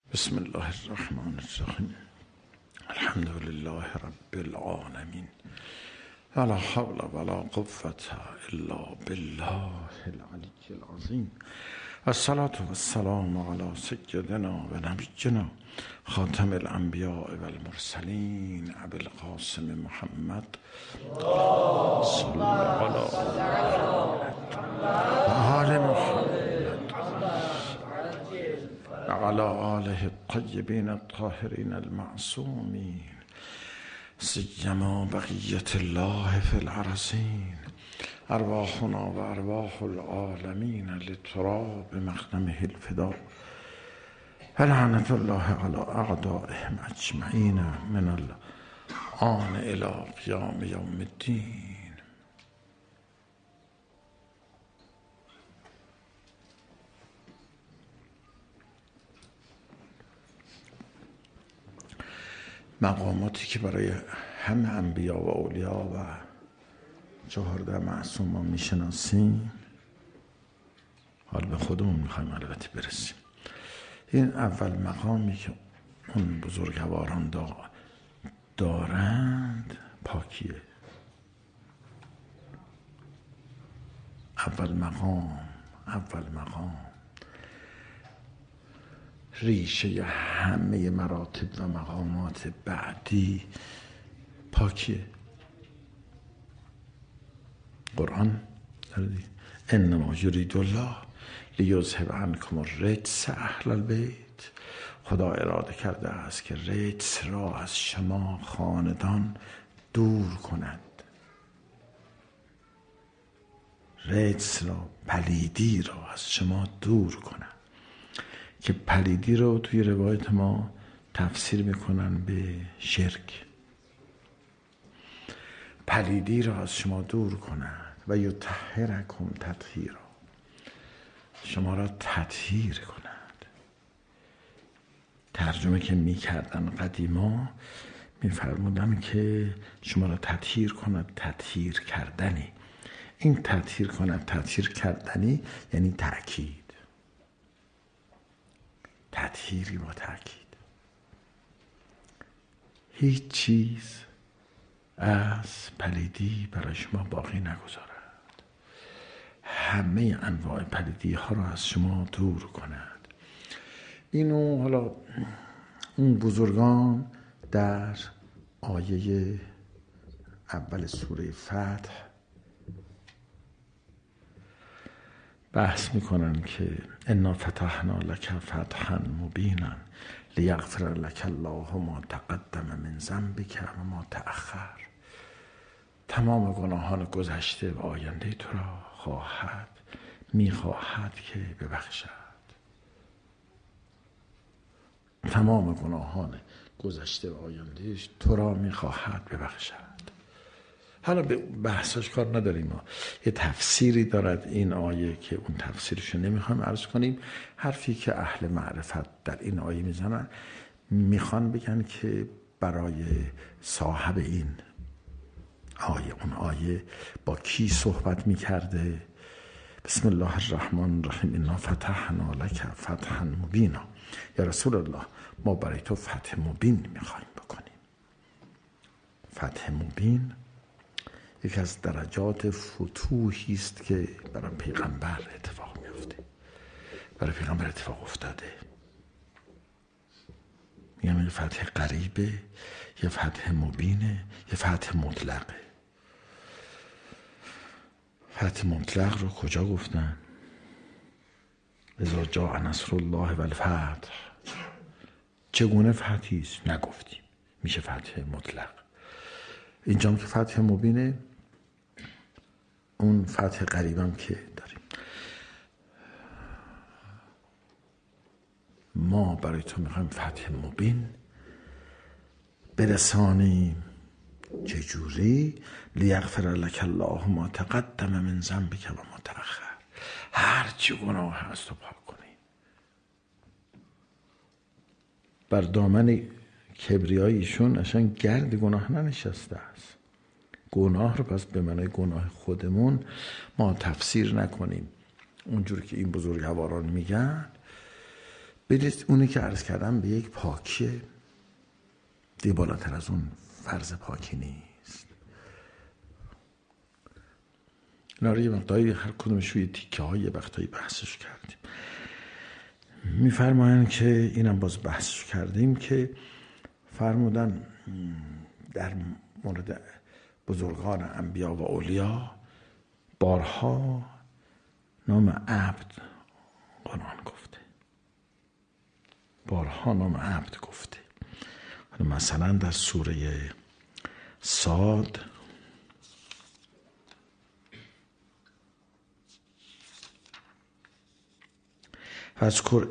بسم الله الرحمن الرحیم. الحمد لله رب العالمین. ولا حول ولا قوة الا بالله العلی العظیم. الصلاة والسلام علی سیدنا و نبینا خاتم الانبیاء والمرسلین ابی القاسم محمد صلی الله علی آل محمد وعلى آله الطيبين الطاهرين المعصومين سيما بقية الله في الأرضين. أرواحنا وأرواح العالمين لتراب مقدمه الفداء. فلعنة الله على أعدائهم أجمعين من الآن إلى قيام يوم الدين. مقاماتی که برای همه انبیا و اولیا و 14 معصومان میشناسیم، حال به خودمون میخوایم البته برسیم. این اول مقامی که اون بزرگواران دارند پاکیه. اول مقام ریشه همه مراتب و مقامات بعدی پاکیه. قرآن انما یرید الله لیذهب عنکم الرجس اهل البیت. خدا اراده کرده است که رجس را از شما خاندان دور کند. رجس را، پلیدی را از شما دور کند، که پلیدی رو توی روایت ما تفسیر میکنن به شرک. پلیدی را از شما دور کند و یطهرکم تطهیرا، شما را تطهیر کند. ترجمه که میکردن قدیما میفرمودن که شما را تطهیر کند، تطهیر کردنی. این تطهیر کند، تطهیر کردنی یعنی تأکید، تطهیری با تأکید. هیچ چیز از پلیدی برای شما باقی نگذارد. همه انواع پلیدی ها را از شما دور کند. اینو حالا اون بزرگان در آیه اول سوره فتح بحث میکنن که انا فتحنا لک فتحا مبینا لیغفر لک الله ما تقدم من ذنبک و ما تأخر. تمام گناهان گذشته و آینده تو را میخواهد که ببخشد. تمام گناهان گذشته و آینده تو را میخواهد ببخشد. حالا به بحثاش کار نداریم، ما یه تفسیری دارد این آیه که اون تفسیرشو نمیخوایم عرض کنیم. حرفی که اهل معرفت در این آیه میزنن، میخوان بگن که برای صاحب این آیه، اون آیه با کی صحبت میکرده؟ بسم الله الرحمن الرحیم. انا فتحنا لک فتحا مبینا. یا رسول الله، ما برای تو فتح مبین میخوایم بکنیم. فتح مبین یکی از درجات فتوحی است که برای پیغمبر اتفاق میفته. برای پیغمبر اتفاق افتاده. میگم یه فتح قریبه، یه فتح مبینه، یه فتح مطلقه. فتح مطلق رو کجا گفتن؟ اذا جاء نصر الله والفتح. چگونه فتحی است؟ نگفتیم. میشه فتح مطلق. اینجام که فتح مبینه، اون فتح قریبم که داریم. ما برای تو میخوایم فتح مبین برسانیم. چجوری؟ لیغفر لک الله ما تقدم من ذنبک و ما تأخر. هر چی گناه هست تو پاک کنی. بر دامن کبریاییشون اصلا گرد گناه ننشسته است. گناه رو پس به معنای گناه خودمون ما تفسیر نکنیم اونجور که این بزرگواران میگن. بدید اونی که عرض کردم به یک پاکی دیگه بالاتر از اون فرض پاکی نیست. اینا رو یه مقداری هر کدومش روی تیکه های یه وقتایی بحثش کردیم. میفرمایند که اینم باز بحثش کردیم که فرمودن در مورد بزرگان انبیا و اولیا بارها نام عبد قرآن گفته، بارها نام عبد گفته. مثلا در سوره صاد واذکر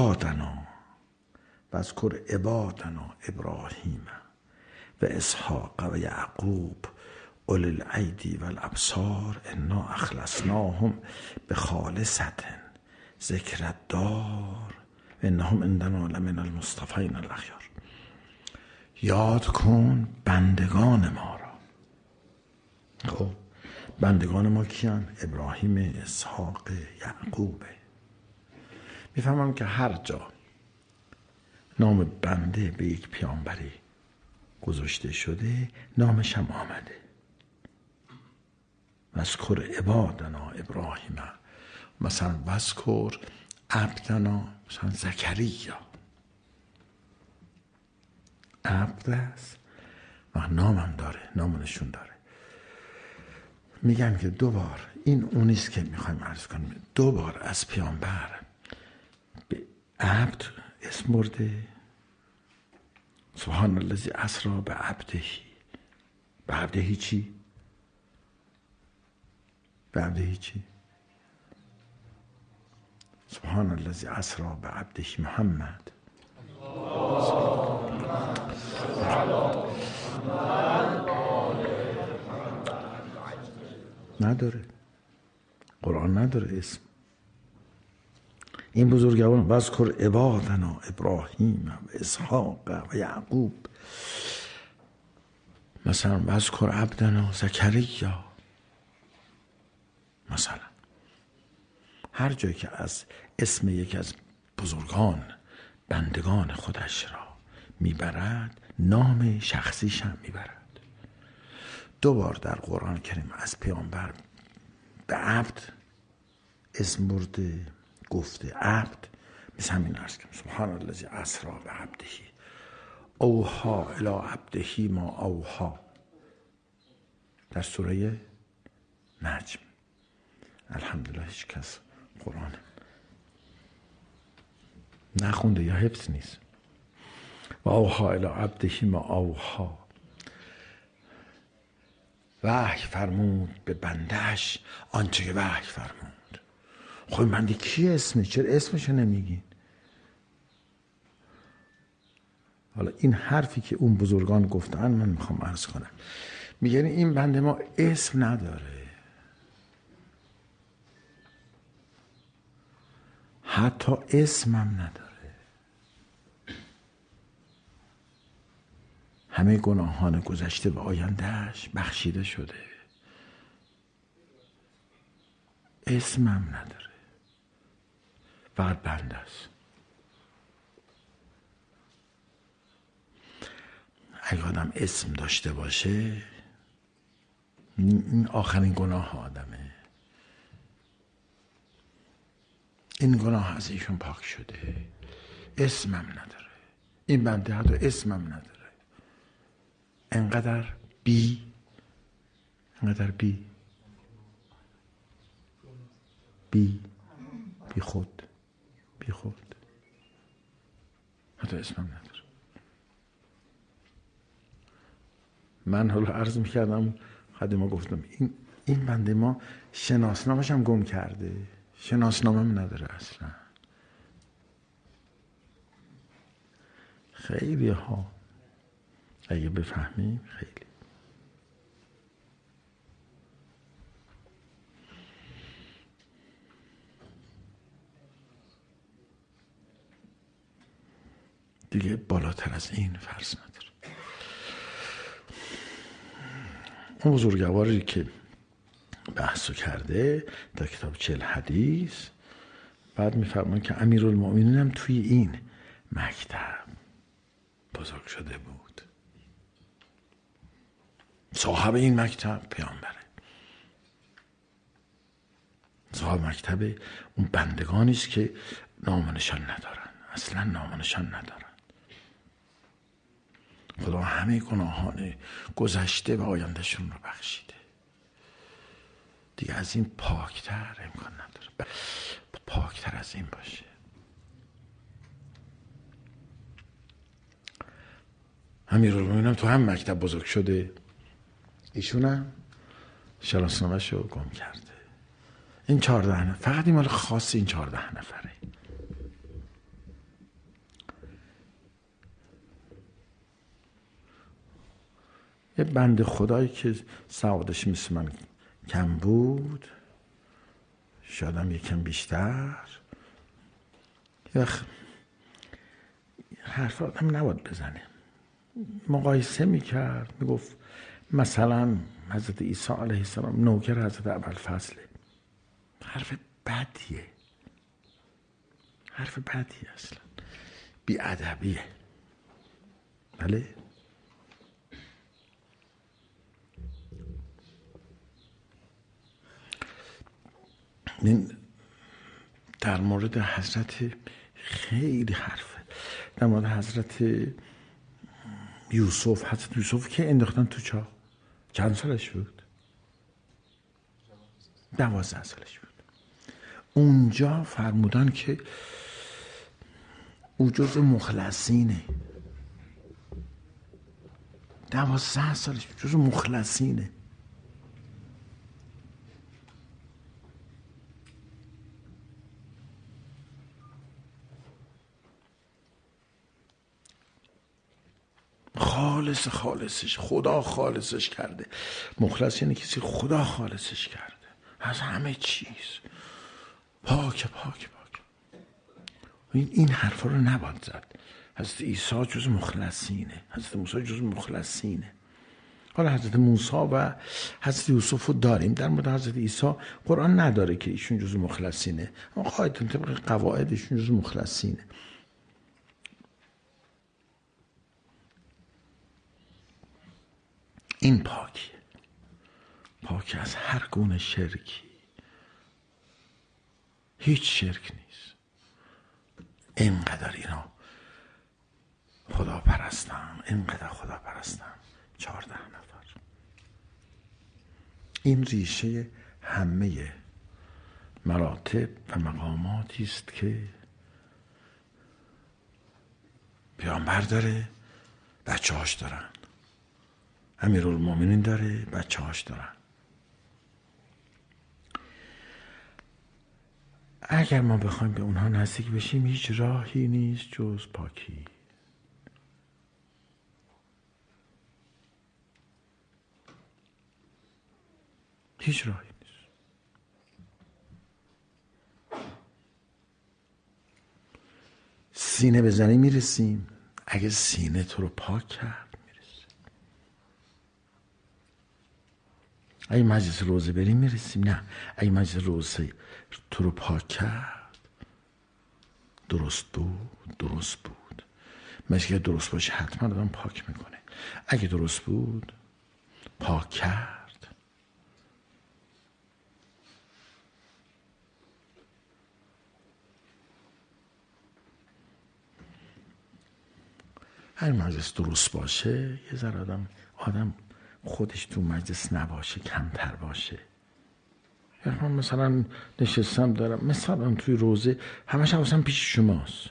عبادنا ابراهیم و اسحاق و یعقوب اولی الایدی و الابصار انا اخلصناهم بخالصة ذکر الدار و انهم عندنا لمن المصطفین الاخیار. یاد کن بندگان ما را. خب بندگان ما کیان؟ ابراهیم، اسحاق، یعقوبه. میفهمم که هر جا نام بنده به یک پیامبری گذاشته شده نامش هم آمده. واذکر عبادنا ابراهیم، مثلا واذکر عبدنا مثلا زکریا، عبد است و نامم داره، نام نشون داره. میگن که دوبار این اونیست که میخوایم عرض کنیم، دوبار از پیامبر به عبد اسم برده. سبحان الذی اسری بعبده. بعبده چی؟ بعبده چی؟ سبحان الذی اسری بعبده محمد. نداره، قرآن نداره اسم. این بزرگوار واذکر عبادنا ابراهیم و اسحاق و یعقوب، مثلا واذکر عبدنا زکریا، مثلا هر جایی که از اسم یکی از بزرگان بندگان خودش را میبرد نام شخصیش هم میبرد. دوبار در قرآن کریم از پیامبر به عبد اسم برده، گفته عبد. مثل همین عرض کنم سبحان الذی اسری بعبده اوحی الی عبده ما اوحی در سوره نجم. الحمدلله هیچ کس قرآن نخونده یا حفظ نیست. و اوحی الی عبده ما اوحی، وحی فرمود به بندهش آنچه که وحی فرمود. خب بنده کی اسمه؟ چرا اسمشو نمیگین؟ حالا این حرفی که اون بزرگان گفتن من میخوام عرض کنم. میگن این بنده ما اسم نداره، حتی اسمم نداره. همه گناهان گذشته و آیندهش بخشیده شده، اسمم نداره، فقط بنده است. اگه آدم اسم داشته باشه این آخرین گناه آدمه. این گناه از ایشون پاک شده، اسمم نداره. این بنده حتی اسمم نداره. انقدر بی خود حتی اسمم نداره. من حالا عرض میکردم قدیما گفتم این بنده ما شناسنامش هم گم کرده، شناسنامم نداره اصلا. خیلی ها اگه بفهمیم خیلی. دیگه بالاتر از این فرض نداره. اون بزرگواری که بحثو کرده در کتاب 40 حدیث بعد میفرمان که امیرالمؤمنین هم توی این مکتب بزرگ شده بود. صاحب این مکتب پیامبره. صاحب مکتب اون بندگانی است که نام و نشان ندارن، اصلا نام و نشان ندارن. خدا همه گناهان گذشته و آیندهشون رو بخشیده. دیگه از این پاکتر امکان نداره، پاکتر از این باشه. امیرالمومنین تو هم مکتب بزرگ شده، ایشون هم شناسنامه‌ش رو گم کرده. این 14 نفر، فقط این مال خاص این 14 نفره. یه بنده خدایی که سوادش مثل من کم بود، شاید هم یکم بیشتر، حرف آدم نباید بزنه، مقایسه میکرد، میگفت مثلا حضرت عیسی علیه السلام نوکر حضرت ابوالفضله. حرف بدیه، حرف بدیه، اصلا بی‌ادبیه. بله، این در مورد حضرت خیلی حرفه. در مورد حضرت یوسف که انداختن تو چاه، چند سالش بود؟ 12 سالش بود. اونجا فرمودن که او جز مخلصینه. 12 سالش جز مخلصینه. خالصش خدا خالصش کرده. مخلص یعنی کسی خدا خالصش کرده از همه چیز، پاک. این حرفا رو نباید زد. حضرت عیسی جز مخلصینه، حضرت موسی جز مخلصینه. حالا حضرت موسی و حضرت یوسف رو داریم. در مورد حضرت عیسی قرآن نداره که ایشون جز مخلصینه، اما قاعدتاً طبق قواعد ایشون جز مخلصینه. این پاک از هر گونه شرکی. هیچ شرک نیست. اینقدر اینا خدا پرستن، اینقدر خدا پرستن. 14 نفر. این ریشه همه مراتب و مقاماتی است که پیامبر داره، بچه‌هاش دارن. امیرالمومنین داره، بچه‌هاش دارن. اگر ما بخوایم به اونها نزدیک بشیم هیچ راهی نیست جز پاکی. هیچ راهی نیست. سینه بزنی میرسیم. اگه سینه تو رو پاک کرد میرسیم. اگه مجلس روزه بریم میرسیم. نه، اگه مجلس روزه تو رو پاک کرد درست بود. مثل درست باشه حتما آدم پاک میکنه. اگه درست بود پاک کرد، هر مجلس درست باشه یه ذره آدم خودش تو مجلس نباشه، کمتر باشه. من مثلا نشستم دارم مثلا توی روزه همش حواسم پیش شماست.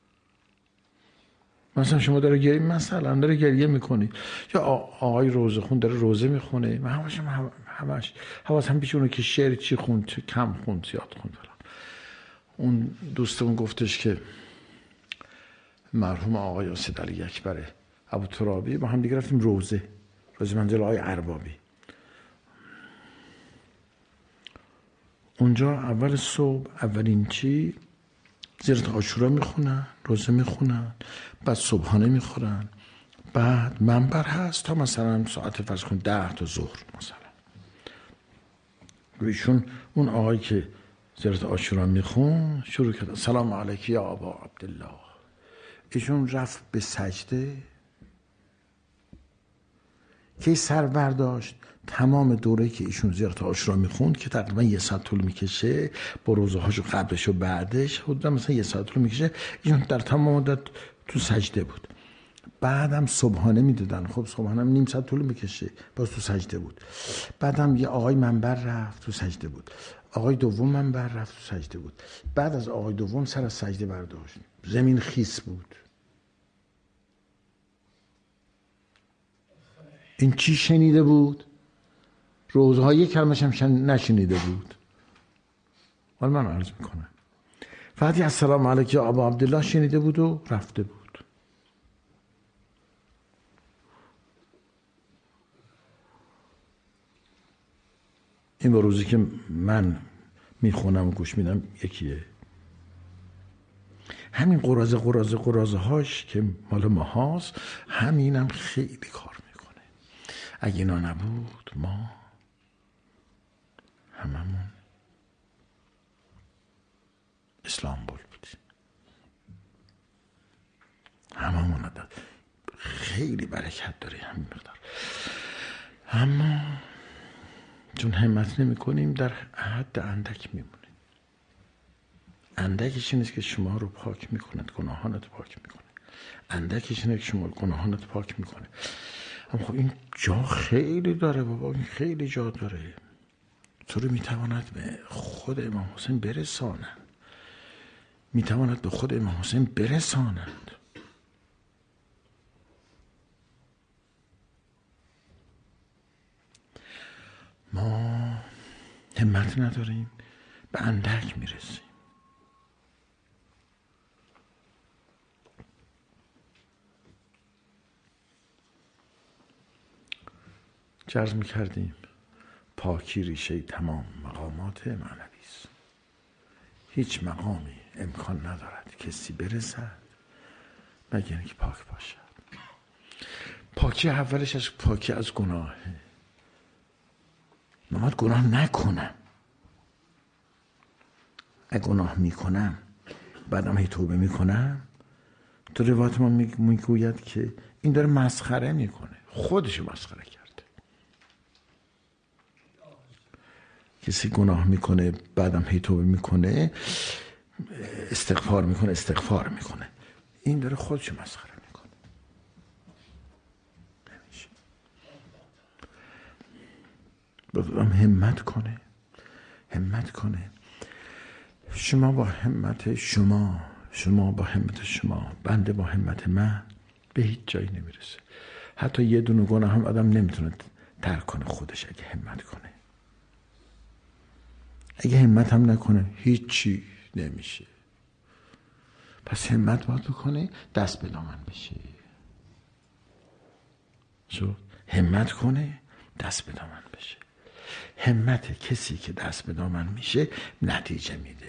مثلا شما داره گریه میکنی یا آقای روزه خون داره روزه میخونه، من همش حواسم پیش اونه که شعر چی خوند، چه کم خوند، زیاد خوند فلان. اون دوستمون گفتش که مرحوم آقای اسد علی اکبر ابوترابی با هم دیگه رفتیم روزه منزل آقای اربابی. اونجا اول صبح اولین چی زیارت عاشورا میخونن، روزه میخونن، بعد صبحانه میخورن، بعد منبر هست تا مثلا ساعت فرض کن 10 تا ظهر مثلا. ایشون اون آقایی که زیارت عاشورا میخون، شروع کرد سلام علیک یا ابا عبدالله. ایشون رفت به سجده، که سر برداشت تمام دوره که ایشون زیارت عاشورا میخوند که تقریبا 1 ساعت طول میکشه، با روزه هاشو قبلش و بعدش حدودا مثلا 1 ساعت طول میکشه، ایشون در تمام مدت تو سجده بود. بعدم صبحانه میدادن، خب صبحانه هم 1/2 ساعت طول میکشه، باز تو سجده بود. بعدم یه آقای منبر رفت تو سجده بود، آقای دوم منبر رفت تو سجده بود. بعد از آقای دوم سر از سجده برداشت، زمین خیس بود. این چی شنیده بود؟ روزهای یک کلمش هم نشنیده بود. حالا من عرض میکنم فقط السلام علیک ابا عبدالله شنیده بود و رفته بود. این با روزی که من میخونم و گوش میدم یکیه. همین قرازه هاش که مال ما هاست، همینم خیلی کار میکنه. اگه اینا نبود ما هممون اسلامبول بودیم، هممون داد. خیلی برکت داره همین مقدار، اما چون همت نمی کنیم در حد اندک میمونیم. اندکش اینه که شما رو پاک میکنه، گناهانت پاک میکنه. اندکش اینه که شما گناهانت پاک میکنه. اما خب این جا خیلی داره بابا، این خیلی جا داره. تو رو میتواند به خود امام حسین برسانند، میتواند به خود امام حسین برسانند. ما همت نداریم، به اندک میرسیم. عرض میکردیم پاکی ریشه تمام مقامات معنوی است. هیچ مقامی امکان ندارد کسی برسد مگر اینکه پاک باشد. پاکی اولش از پاکی از گناهه. من باید گناه نکنم. اگه گناه میکنم بعدم هی توبه میکنم، تو روایت ما میگوید که این داره مسخره میکنه، خودشو مسخره کرده. کسی گناه میکنه بعدم هی توبه میکنه، استغفار میکنه، این داره خودشو مسخره میکنه. نمیشه. بازم همت کنه. شما با همت شما با همت شما، بنده با همت من به هیچ جایی نمیرسه. حتی یه دونه گناه هم آدم نمیتونه ترک کنه خودش اگه همت کنه. اگه همت هم نکنه هیچی نمیشه. پس همت باید بکنه دست به دامن بشه. شد همت کنه دست به دامن بشه. همت کسی که دست به دامن میشه نتیجه میده.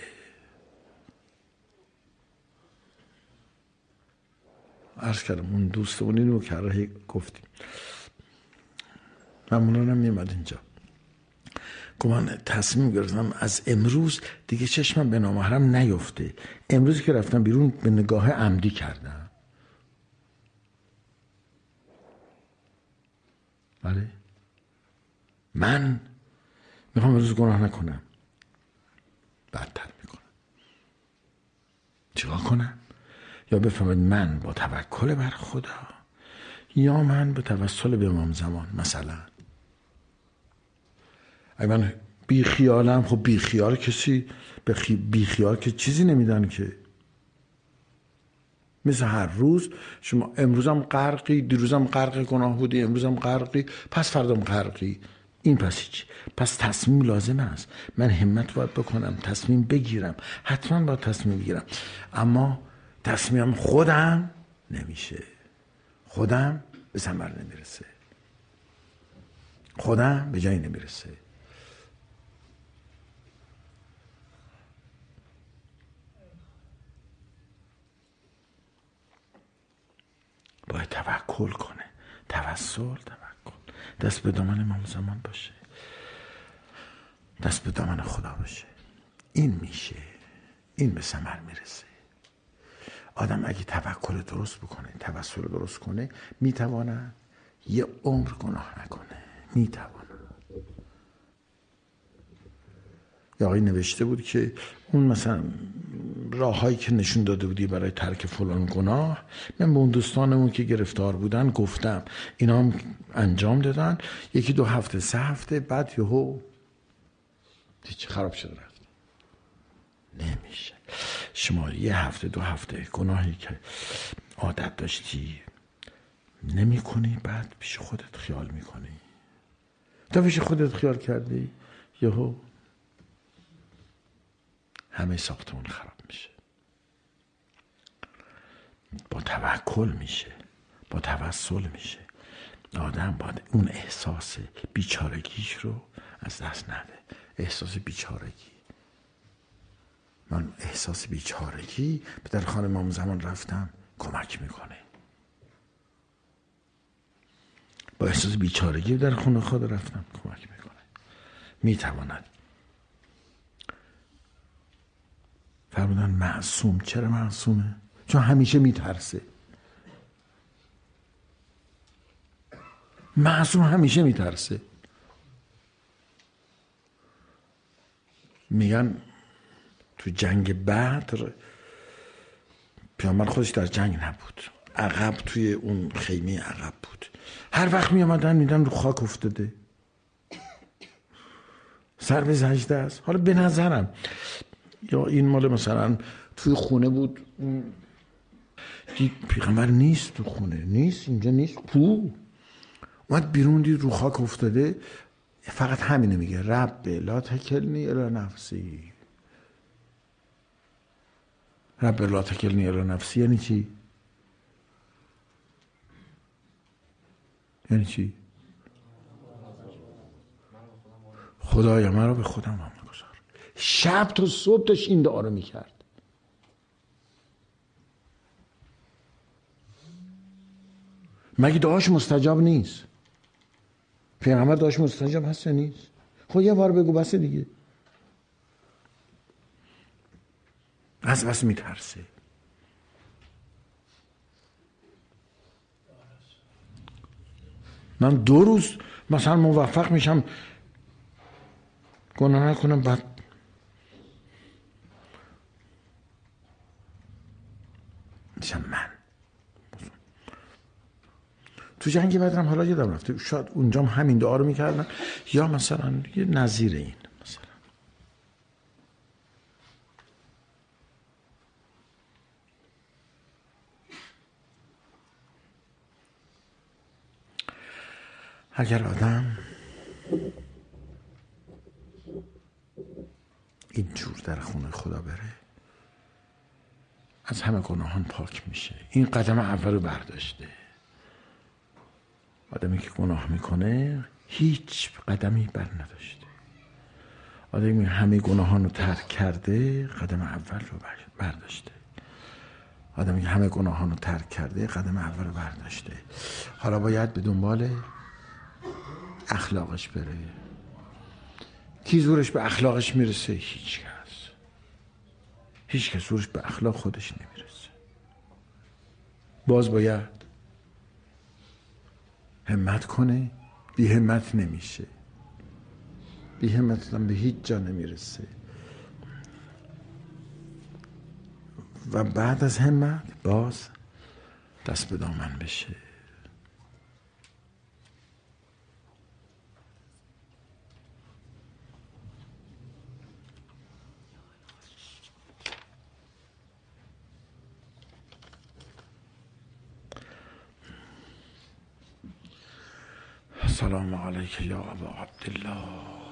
عرض کردم اون دوستمون اینو که گفتیم، مامونانم میمد اینجا، که من تصمیم گرفتم از امروز دیگه چشمم به نامحرم نیفته. امروز که رفتم بیرون به نگاه عمدی کردم. بله من میخوام امروز گناه نکنم، بدتر میکنم. چیکار کنم؟ یا بفهمید من با توکل بر خدا، یا من به توسل به امام زمان. مثلا اگه من بی خیالم، خب بی خیال کسی بی خیال که چیزی نمیدن که. مثل هر روز شما امروزم غرقی، دیروزم غرق گناه بودی، امروزم غرقی، پس فردام غرقی. این پس هیچ. پس تصمیم لازم است. من همت باید بکنم، تصمیم بگیرم، حتما باید تصمیم بگیرم. اما تصمیمم خودم نمیشه. خودم به ثمر نمیرسه، خودم به جایی نمیرسه. باید توکل کنه. توکل دست به دامن امام زمان باشه، دست به دامن خدا باشه. این میشه، این به ثمر میرسه. آدم اگه توکل درست بکنه، توسل درست کنه، میتواند یه عمر گناه نکنه. میتواند. یا آقای نوشته بود که اون مثلا راههایی که نشون داده بودی برای ترک فلان گناه، من به اون دوستانمون که گرفتار بودن گفتم، اینا هم انجام دادن، 1-2 هفته 3 هفته بعد یهو هیچ خراب شده رفت. نمیشه. شما 1 هفته 2 هفته گناهی که عادت داشتی نمی کنی، بعد پیش خودت خیال میکنی، تا پیش خودت خیال کردی یهو همه ساختمون خراب میشه. با توکل میشه، با توسل میشه. آدم باید اون احساس بیچارگیش رو از دست نده. احساس بیچارگی، من احساس بیچارگی به در خانه امام زمان رفتم کمک میکنه. با احساس بیچارگی در خونه خود رفتم کمک میکنه. میتواند. فرمودن معصوم. چرا معصومه؟ چون همیشه میترسه. معصوم همیشه میترسه. میگن تو جنگ بدر پیامبر خودش در جنگ نبود، عقب توی اون خیمه عقب بود. هر وقت می آمدن میدن رو خاک افتاده، سر به سجده است. حالا به نظرم یا این مال مثلا توی خونه بود، دید پیغمبر نیست تو خونه، نیست اینجا، نیست اومد بیرون دید رو خاک افتاده، فقط همینه میگه رب لا تکلنی الی نفسی. رب لا تکلنی الی نفسی یعنی چی؟ یعنی چی؟ خدایا مرا به خودم واگذار. شب تا صبح داشت این دعا رو میکرد. مگه دعاش مستجاب نیست؟ پیغمبر دعاش مستجاب هست یا نیست؟ خب یه بار بگو بس دیگه. از بس میترسه. من 2 روز مثلا موفق میشم گناه نکنم، بعد میشم من. تو جنگ بدرم حالا یادم رفته، شاید اونجا همین دعا رو میکردن، یا مثلا یه نظیر این مثلا. اگر آدم اینجور در خونه خدا بره، از همه گناهان پاک میشه. این قدم اول رو برداشته. آدمی که گناه میکنه هیچ قدمی بر نداشته. آدمی همه گناهان رو ترک کرده، قدم اول رو برداشته. آدمی که همه گناهان رو ترک کرده، قدم اول رو برداشته. حالا باید به دنبال اخلاقش بره. کی زورش به اخلاقش میرسه؟ هیچ کس زورش به اخلاق خودش نمیرسه. باز باید همت کنه. بی همت نمیشه. بی همت به هیچ جا نمیرسه. و بعد از همت باز دست به دامن بشه. سلام علیک یا ابا عبدالله.